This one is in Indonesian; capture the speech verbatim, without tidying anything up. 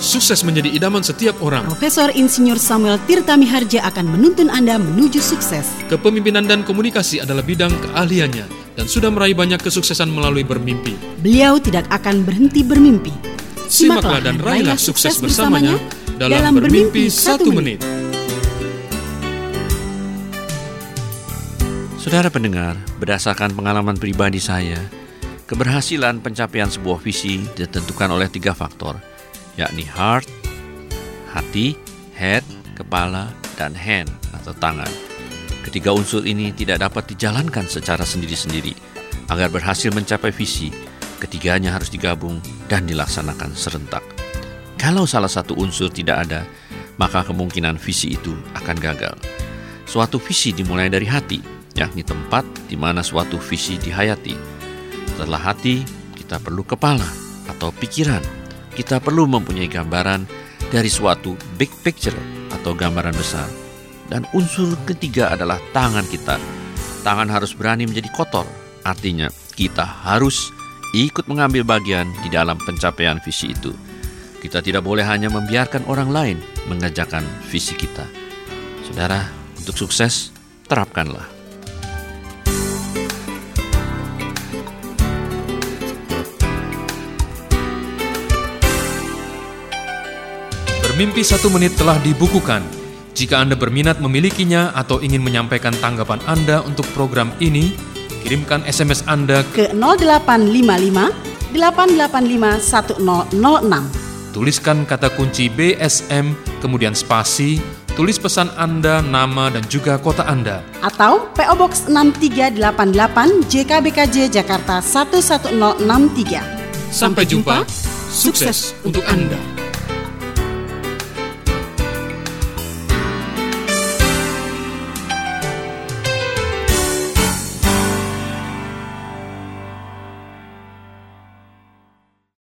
Sukses menjadi idaman setiap orang. Profesor Insinyur Samuel Tirta Miharja akan menuntun Anda menuju sukses. Kepemimpinan dan komunikasi adalah bidang keahliannya dan sudah meraih banyak kesuksesan melalui bermimpi. Beliau tidak akan berhenti bermimpi. Simaklah dan raihlah sukses bersamanya dalam Bermimpi Satu Menit. Saudara pendengar, berdasarkan pengalaman pribadi saya, keberhasilan pencapaian sebuah visi ditentukan oleh tiga faktor, yakni heart, hati, head, kepala, dan hand atau tangan. Ketiga unsur ini tidak dapat dijalankan secara sendiri-sendiri. Agar berhasil mencapai visi, ketiganya harus digabung dan dilaksanakan serentak. Kalau salah satu unsur tidak ada, maka kemungkinan visi itu akan gagal. Suatu visi dimulai dari hati, yakni tempat di mana suatu visi dihayati. Setelah hati, kita perlu kepala atau pikiran. Kita perlu mempunyai gambaran dari suatu big picture atau gambaran besar. Dan unsur ketiga adalah tangan kita. Tangan harus berani menjadi kotor. Artinya kita harus ikut mengambil bagian di dalam pencapaian visi itu. Kita tidak boleh hanya membiarkan orang lain mengerjakan visi kita. Saudara, untuk sukses, terapkanlah. Bermimpi Satu Menit telah dibukukan. Jika Anda berminat memilikinya atau ingin menyampaikan tanggapan Anda untuk program ini, kirimkan S M S Anda ke nol delapan lima lima delapan delapan lima satu nol nol enam. Tuliskan kata kunci B S M, kemudian spasi, tulis pesan Anda, nama, dan juga kota Anda. Atau P O Box enam tiga delapan delapan J K B K J Jakarta satu satu nol enam tiga. Sampai jumpa, sukses untuk Anda.